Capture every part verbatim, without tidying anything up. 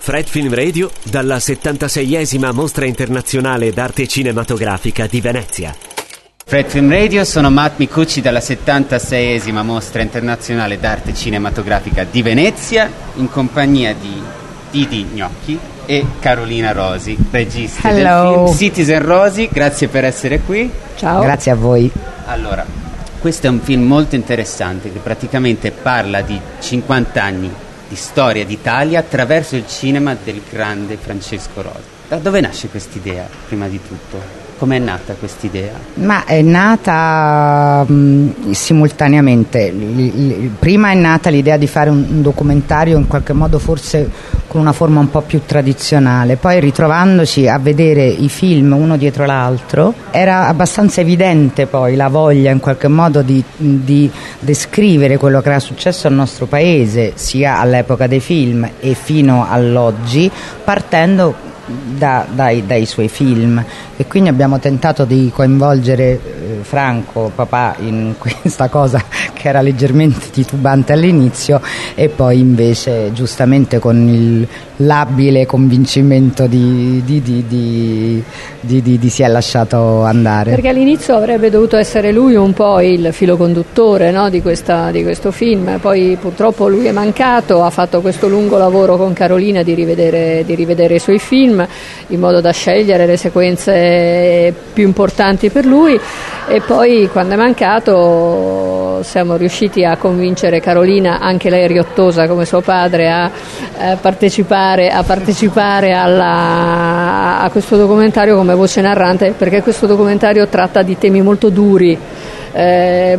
Fred Film Radio dalla settantaseiesima Mostra Internazionale d'Arte Cinematografica di Venezia. Fred Film Radio, sono Matt Micucci dalla settantaseiesima Mostra Internazionale d'Arte Cinematografica di Venezia, in compagnia di Didi Gnocchi e Carolina Rosi, registi Hello. del film Citizen Rosi. Grazie per essere qui. Ciao. Grazie a voi. Allora, questo è un film molto interessante che praticamente parla di cinquanta anni di storia d'Italia attraverso il cinema del grande Francesco Rosi. Da dove nasce quest'idea, prima di tutto? Com'è nata quest'idea? Ma è nata mh, simultaneamente. L- l- prima è nata l'idea di fare un, un documentario in qualche modo forse con una forma un po' più tradizionale, poi ritrovandoci a vedere i film uno dietro l'altro era abbastanza evidente poi la voglia in qualche modo di, di descrivere quello che era successo al nostro paese sia all'epoca dei film e fino all'oggi, partendo Da, dai, dai suoi film, e quindi abbiamo tentato di coinvolgere eh, Franco, papà, in questa cosa che era leggermente titubante all'inizio, e poi invece giustamente con il labile convincimento di di, di, di, di, di, di si è lasciato andare. Perché all'inizio avrebbe dovuto essere lui un po' il filo conduttore, no, di, questa, di questo film, poi purtroppo lui è mancato, ha fatto questo lungo lavoro con Carolina di rivedere, di rivedere i suoi film in modo da scegliere le sequenze più importanti per lui, e poi quando è mancato siamo riusciti a convincere Carolina, anche lei riottosa come suo padre, a, a partecipare, a, partecipare alla, a questo documentario come voce narrante, perché questo documentario tratta di temi molto duri, eh,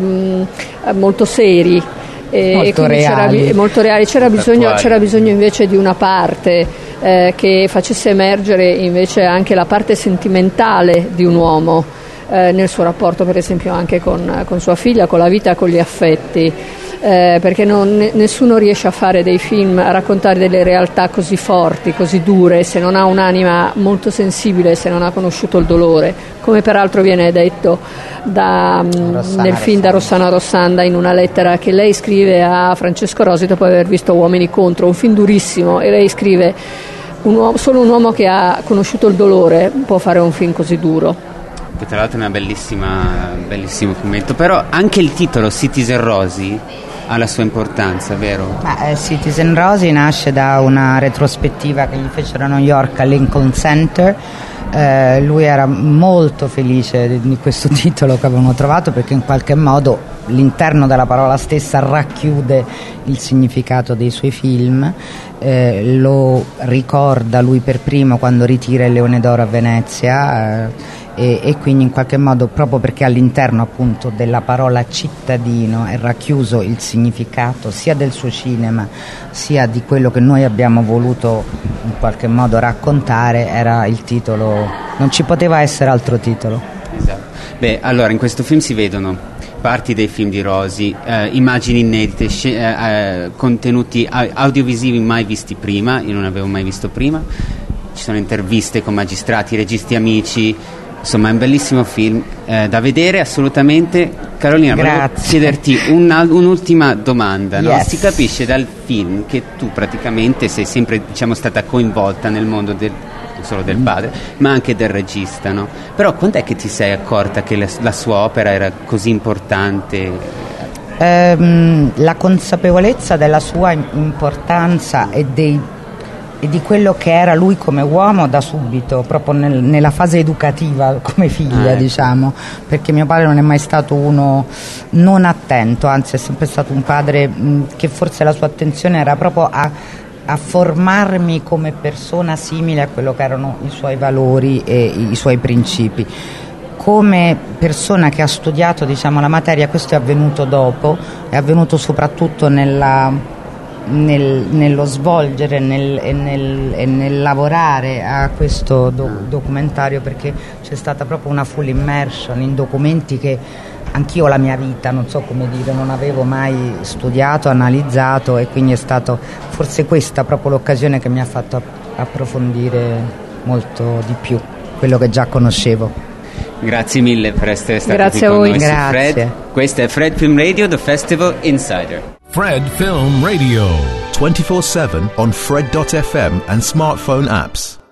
molto seri, e molto reali. C'era, molto reali. C'era, bisogno, c'era bisogno invece di una parte eh, che facesse emergere invece anche la parte sentimentale di un uomo eh, nel suo rapporto per esempio anche con, con sua figlia, con la vita, con gli affetti, eh, perché non, nessuno riesce a fare dei film, a raccontare delle realtà così forti, così dure, se non ha un'anima molto sensibile, se non ha conosciuto il dolore, come peraltro viene detto da, Rossana nel film da Rossana Rossanda in una lettera che lei scrive a Francesco Rosi dopo aver visto Uomini contro, un film durissimo, e lei scrive: un uomo, solo un uomo che ha conosciuto il dolore può fare un film così duro. Che tra l'altro è una bellissima bellissimo fumetto, però anche il titolo Citizen Rosi ha la sua importanza, vero? Ma, eh, Citizen Rosi nasce da una retrospettiva che gli fecero a New York al Lincoln Center. Eh, lui era molto felice di, di questo titolo che avevano trovato, perché in qualche modo l'interno della parola stessa racchiude il significato dei suoi film. Eh, lo ricorda lui per primo quando ritira il Leone d'Oro a Venezia, eh, e, e quindi in qualche modo, proprio perché all'interno appunto della parola cittadino è racchiuso il significato sia del suo cinema sia di quello che noi abbiamo voluto in qualche modo raccontare, era il titolo, non ci poteva essere altro titolo. Esatto. Beh, allora in questo film si vedono parti dei film di Rosi, eh, immagini inedite, sc- eh, contenuti audiovisivi mai visti prima, io non avevo mai visto prima, ci sono interviste con magistrati, registi amici, insomma è un bellissimo film eh, da vedere assolutamente. Carolina, Grazie. volevo chiederti una, un'ultima domanda, no? Yes. Si capisce dal film che tu praticamente sei sempre, diciamo, stata coinvolta nel mondo del, non solo del padre, ma anche del regista, no? Però quando è che ti sei accorta che la, la sua opera era così importante? Ehm, la consapevolezza della sua importanza e dei e di quello che era lui come uomo da subito, proprio nel, nella fase educativa come figlia, ah, diciamo, perché mio padre non è mai stato uno non attento, anzi è sempre stato un padre mh, che forse la sua attenzione era proprio a, a formarmi come persona simile a quello che erano i suoi valori e i suoi principi. Come persona che ha studiato, diciamo, la materia, questo è avvenuto dopo, è avvenuto soprattutto nella Nel, nello svolgere nel, e, nel, e nel lavorare a questo do, documentario, perché c'è stata proprio una full immersion in documenti che anch'io la mia vita, non so come dire, non avevo mai studiato, analizzato, e quindi è stato forse questa proprio l'occasione che mi ha fatto approfondire molto di più quello che già conoscevo. Grazie mille per essere stato Grazie qui con a voi. noi. Grazie. Fred. Questo è Fred Film Radio, The Festival Insider. Fred Film Radio. twenty-four seven on Fred dot f m and smartphone apps.